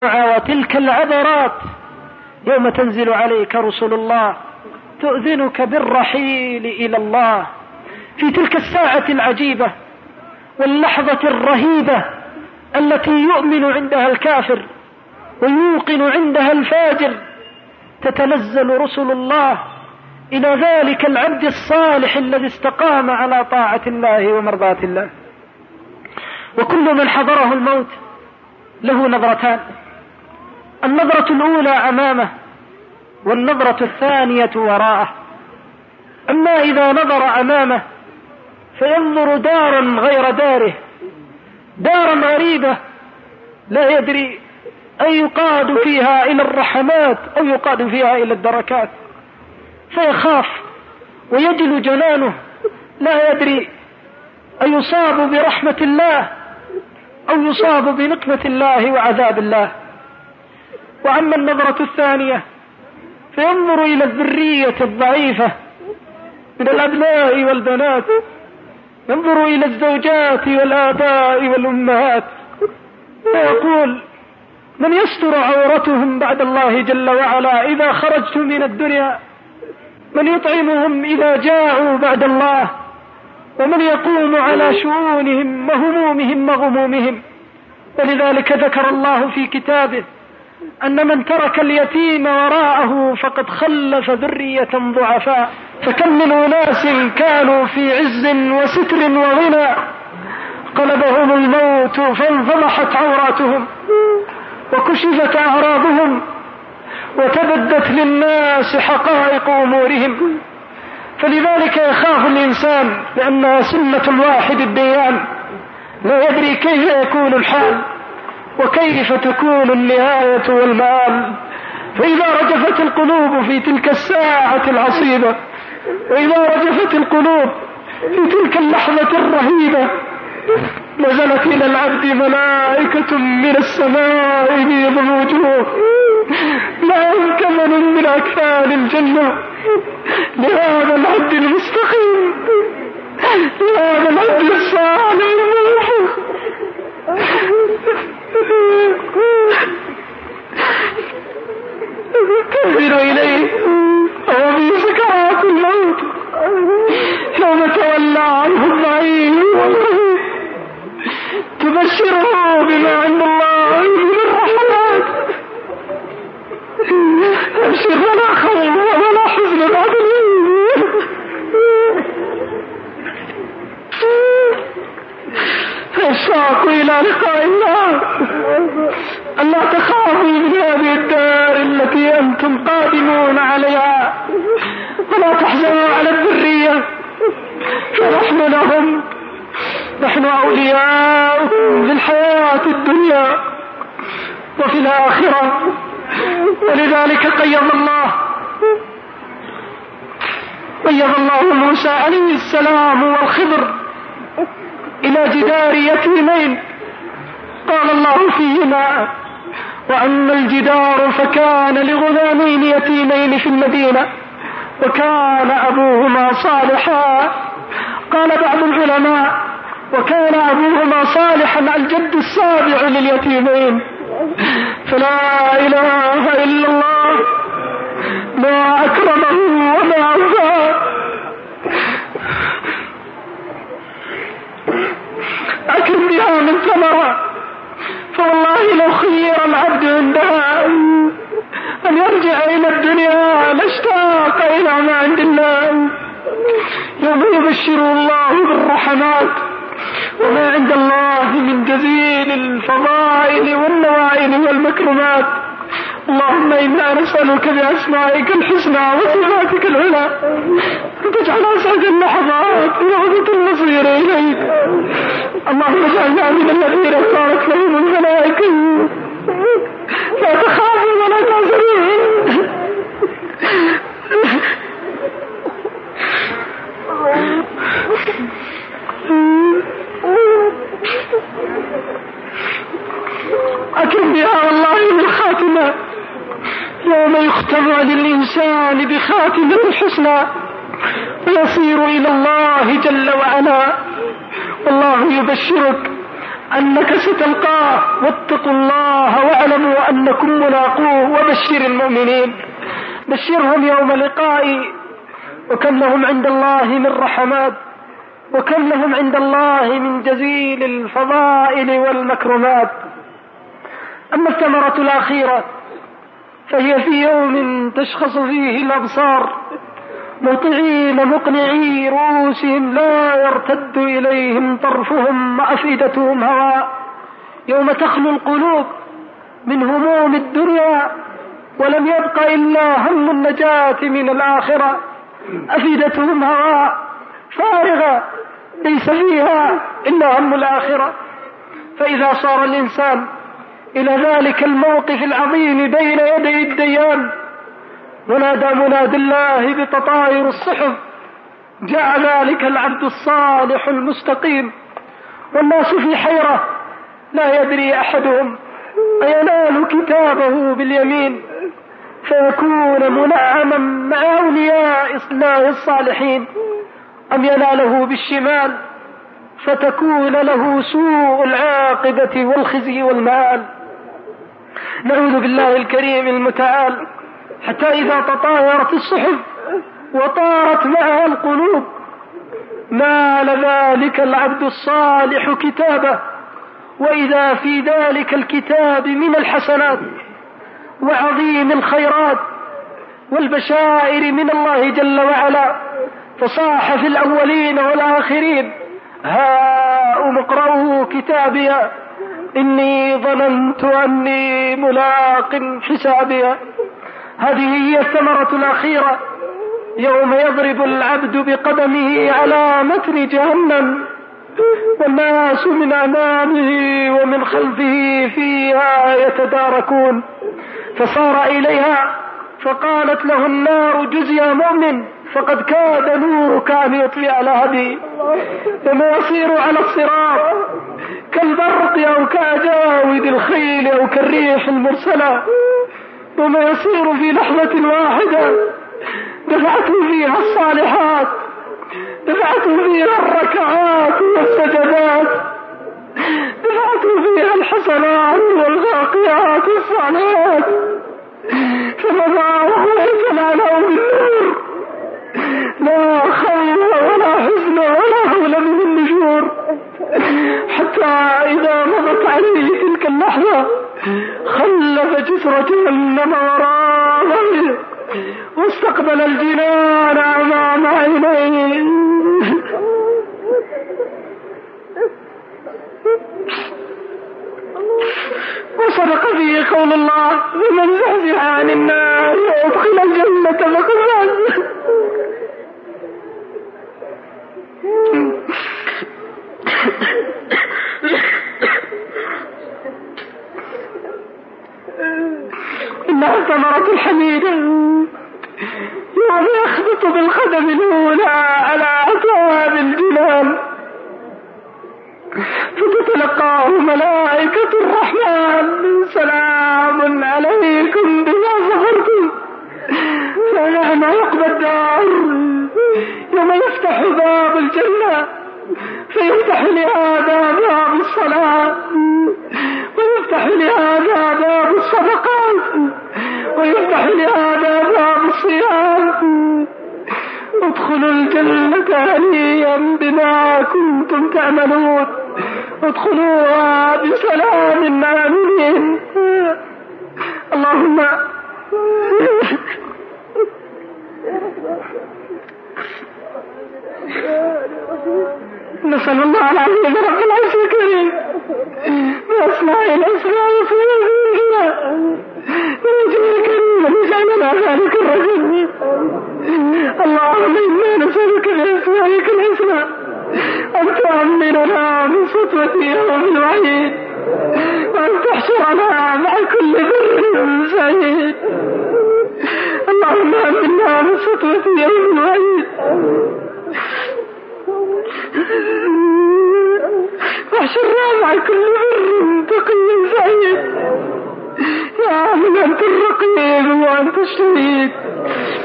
وتلك العبرات يوم تنزل عليك رسل الله تؤذنك بالرحيل إلى الله في تلك الساعة العجيبة واللحظة الرهيبة التي يؤمن عندها الكافر ويوقن عندها الفاجر، تتنزل رسل الله إلى ذلك العبد الصالح الذي استقام على طاعة الله ومرضاة الله. وكل من حضره الموت له نظرتان، النظرة الأولى أمامه والنظرة الثانية وراءه. أما إذا نظر أمامه فينظر دارا غير داره، دارا غريبة لا يدري أن يقاد فيها إلى الرحمات أو يقاد فيها إلى الدركات، فيخاف ويجل جنانه، لا يدري أن يصاب برحمة الله أو يصاب بنقمة الله وعذاب الله. وأما النظرة الثانية فينظر إلى الذرية الضعيفة من الأبناء والبنات، ينظر إلى الزوجات والآباء والأمهات ويقول: من يستر عورتهم بعد الله جل وعلا إذا خرجت من الدنيا؟ من يطعمهم إذا جاعوا بعد الله؟ ومن يقوم على شؤونهم وهمومهم وغمومهم؟ ولذلك ذكر الله في كتابه أن من ترك اليتيم وراءه فقد خلف ذرية ضعفاء. فكم من أناس كانوا في عز وستر وغنى قلبهم الموت فانفضحت عوراتهم وكشفت أعراضهم وتبدت للناس حقائق أمورهم. فلذلك يخاف الإنسان لأنها سنة الواحد الديان، لا يدري كيف يكون الحال وكيف تكون النهاية والمآل. فإذا رجفت القلوب في تلك الساعة العصيبة، وإذا رجفت القلوب في تلك اللحظة الرهيبة، نزلت إلى العبد ملائكة من السماء بيض الوجوه لهم كمن من أكفان الجنة لهذا العبد المستقيم، لهذا العبد الصالح تنزل إليه وهو في سكرات الموت يوم تولى عنه الضعيف والقوي، تبشره بما عند الله من الرحمات. أبشر ولا خوف ولا حزن بعد الشوق إلى لقاء الله. ألا تخافوا من هذه الدار التي أنتم قادمون عليها، ولا تحزنوا على الذرية فنحن لهم، نحن أولياؤكم في الحياة الدنيا وفي الآخرة. ولذلك قيض الله موسى عليه السلام والخضر إلى جدار يتيمين، قال الله فيهما: وأما الجدار فكان لغلامين يتيمين في المدينة وكان أبوهما صالحا. قال بعض العلماء: وكان أبوهما صالحا الجد السابع لليتيمين. فلا إله إلا الله، ما أكرمه وما أوفاه. أكرم بها من ثمرة، فوالله لو خير العبد عندها أن يرجع إلى الدنيا لاشتاق إلى ما عند الله. يوم يبشر الله بالرحمات وما عند الله من جزيل الفضائل والنوائل والمكرمات. اللهم إنا نسألك بأسمائك الحسنى وصفاتك العلى أن تجعل أسعد اللحظات وعودة المصير إليك. اللهم اجعلنا من الذين صارت لهم الملائكة لا تخافوا ولا تحزنوا. أكرم بها والله بالخاتمة، يوم يختم للإنسان بخاتمة الحسنى ويصير إلى الله جل وعلا. والله يبشرك أنك ستلقاه، واتقوا الله واعلموا أنكم ملاقوه، وبشر المؤمنين، بشرهم يوم لقائي. وكم لهم عند الله من رحمات، وكم لهم عند الله من جزيل الفضائل والمكرمات. أما الثمرة الأخيرة فهي في يوم تشخص فيه الأبصار مطيعين مقنعي رؤوسهم لا يرتد إليهم طرفهم وأفئدتهم هواء، يوم تخلو القلوب من هموم الدنيا ولم يبق إلا هم النجاة من الآخرة، أفئدتهم هواء فارغة ليس فيها إلا هم الآخرة. فإذا صار الإنسان إلى ذلك الموقف العظيم بين يدي الديان ونادى مناد الله بتطاير الصحف، جاء ذلك العبد الصالح المستقيم والناس في حيرة لا يدري أحدهم أينال كتابه باليمين فيكون منعما مع أولياء الله الصالحين، أم يناله بالشمال فتكون له سوء العاقبة والخزي والمآل. نعوذ بالله الكريم المتعال حتى إذا تطايرت الصحف وطارت معها القلوب نال ذلك العبد الصالح كتابه، وإذا في ذلك الكتاب من الحسنات وعظيم الخيرات والبشائر من الله جل وعلا، فصاح في الأولين والآخرين هاؤم اقرءوا كتابيا إني ظننت أني ملاق حسابيا. هذه هي الثمرة الأخيرة يوم يضرب العبد بقدمه على متن جهنم والناس من أمامه ومن خلفه فيها يتداركون، فصار إليها فقالت له النار جز يا مؤمن فقد كاد نورك أن يطفئ على هدي، وما يصير على الصراط كالبرق أو كأجاود الخيل أو كالريح المرسلة، وما يصير في لحظة واحدة دفعته فيها الصالحات، دفعته فيها الركعات والسجدات، دفعته فيها الحسنات والباقيات الصالحات، فمضى فنعلاه بالنور، لا خوف ولا حزن ولا هول من النشور، حتى إذا مضت عليه تلك اللحظة خلف جسر جهنم وراءه واستقبل الجنان أمام عينيه. وصدق فيه قول الله ومن زحزح عن النار وأدخل الجنة فقد فاز. إنها ثمرة الحميدة يوم يخبط بالقدم الأولى على أكواب الجنان فتتلقاه ملائكة الرحمن سلام عليكم بما صبرتم فنعم عقبى الدار. يوم يفتح باب الجنة فيفتح لهذا باب الصلاة ويفتح لهذا باب الصدقات ويفتح لهذا باب الصيام. ادخلوا الجنة هنيئا بما كنتم تعملون ادخلوها بسلام آمنين. اللهم نسأل الله العظيم رب العرش الكريم بأسماء الأسماء وصفاته ونجي الكريم ونجعلنا ذلك الرجل. اللهم إنا نسألك بأسمائك الحسنى أن تؤمننا من سطوة يوم الوعيد وأن تحشرنا مع كل بر سعيد. اللهم أمنا من سطوة يوم الوعيد واحشرنا مع كل بر تقي سعيد. يا من أنت الرقيب وأنت الشهيد